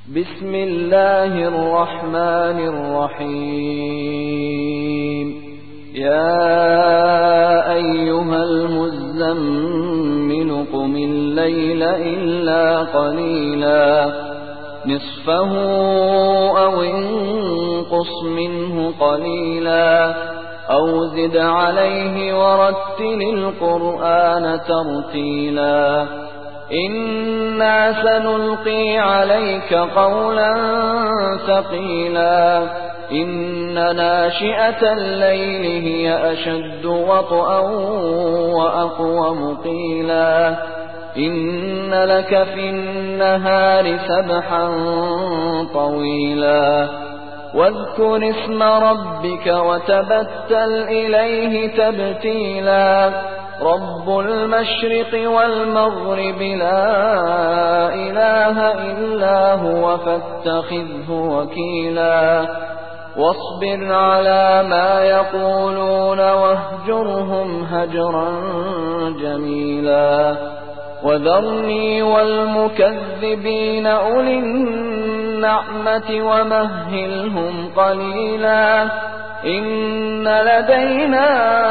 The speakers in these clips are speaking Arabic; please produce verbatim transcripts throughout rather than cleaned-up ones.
بسم الله الرحمن الرحيم يا أيها المزمل قم الليل إلا قليلا نصفه أو انقص منه قليلا أو زد عليه ورتل القرآن ترتيلا إنا سنلقي عليك قولا ثقيلا إن ناشئة الليل هي أشد وطئا وأقوم قيلا إن لك في النهار سبحا طويلا واذكر اسم ربك وتبتل إليه تبتيلا رب المشرق والمغرب لا إله إلا هو فاتخذه وكيلا واصبر على ما يقولون واهجرهم هجرا جميلا وذرني والمكذبين أولي النعمة ومهلهم قليلا إن لدينا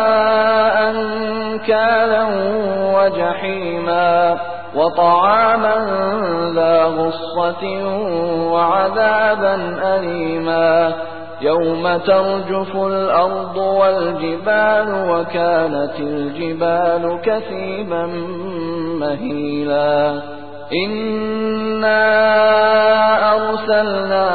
أنكالا وجحيما وطعاما ذا غصة وعذابا أليما يوم ترجف الأرض والجبال وكانت الجبال كثيبا مهيلا إنا أرسلنا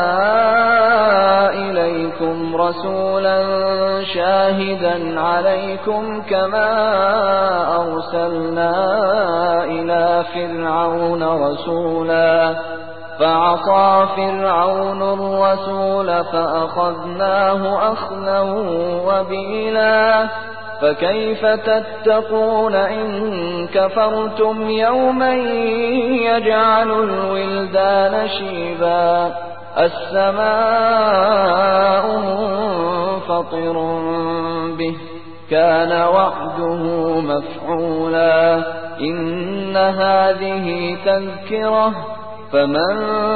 إليكم رسولا شاهدا عليكم كما أرسلنا إلى فرعون رسولا فعصى فرعون الرسول فأخذناه أخذا وبيلا فكيف تتقون إن كفرتم يوما يجعل الولدان شيبا السماء منفطر به كان وعده مفعولا إن هذه تذكرة فمن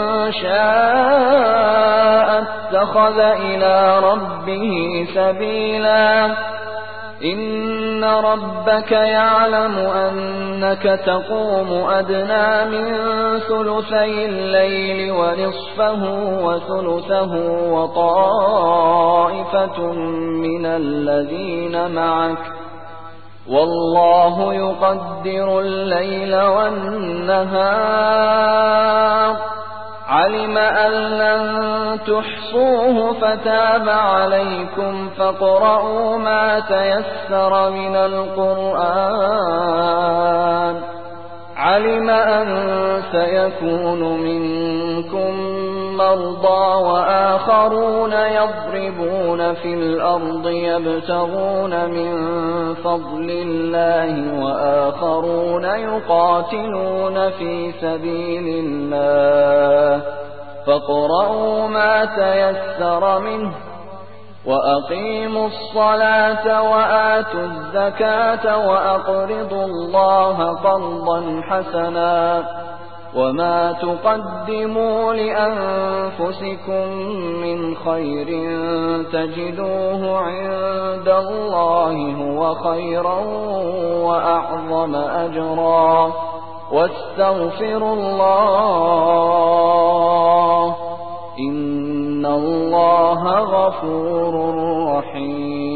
شاء اتخذ إلى ربه سبيلا إن ربك يعلم أنك تقوم أدنى من ثلثي الليل ونصفه وثلثه وطائفة من الذين معك والله يقدر الليل والنهار علم أن لن تحصوه فتاب عليكم فاقرؤوا ما تيسر من القرآن علم أن سيكون منكم مرضى وآخرون يضربون في الأرض يبتغون من فضل الله وآخرون يقاتلون في سبيل الله فاقرؤوا ما تيسر منه وأقيموا الصلاة وآتوا الزكاة وأقرضوا الله قرضا حسنا وما تقدموا لأنفسكم من خير تجدوه عند الله هو خيرا وأعظم أجرا واستغفروا الله إن الله غفور رحيم